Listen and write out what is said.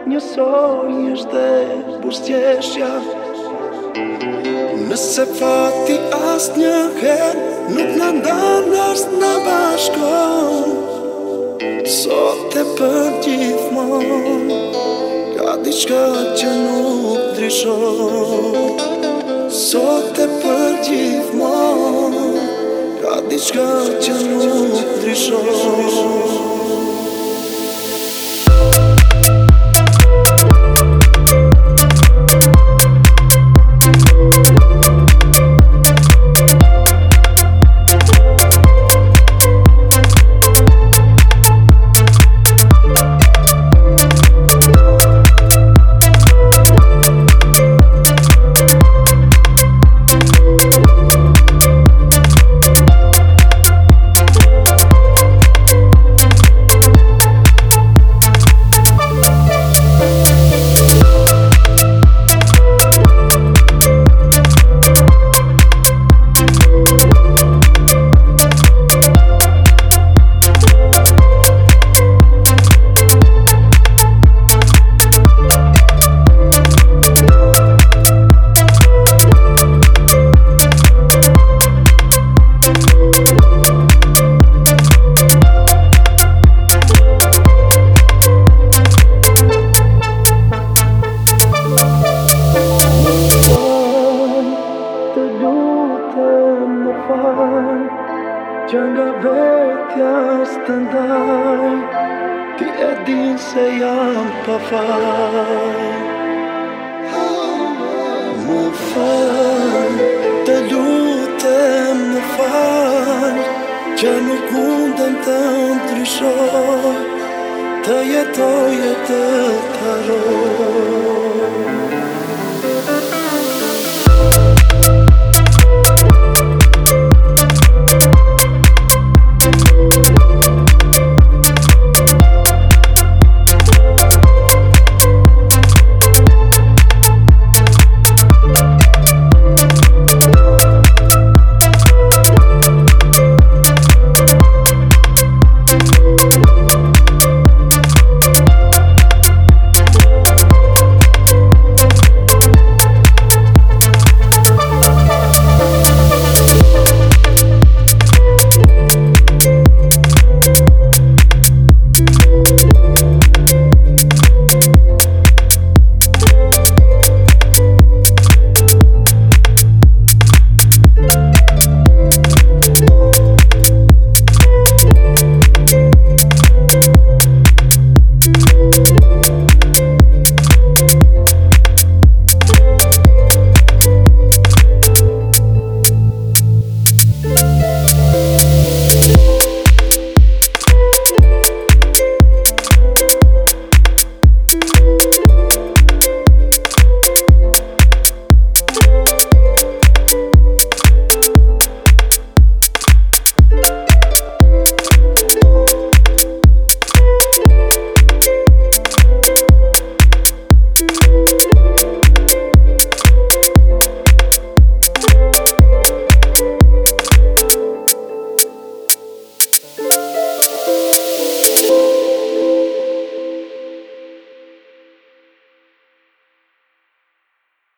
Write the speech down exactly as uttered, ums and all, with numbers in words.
njësoj është dhe buzëqeshja. Nëse fati as një herë nuk na ndan as na bashkon, sot e për gjithmonë ka diçka që nuk ndryshon. Sot e për gjithmonë ka diçka që nuk ndryshon. Që nga vetja s'të ndaj, ti e din se jam pa faj. Më fal, të lutem më fal, që nuk mundem të ndryshoj, të jetoj e të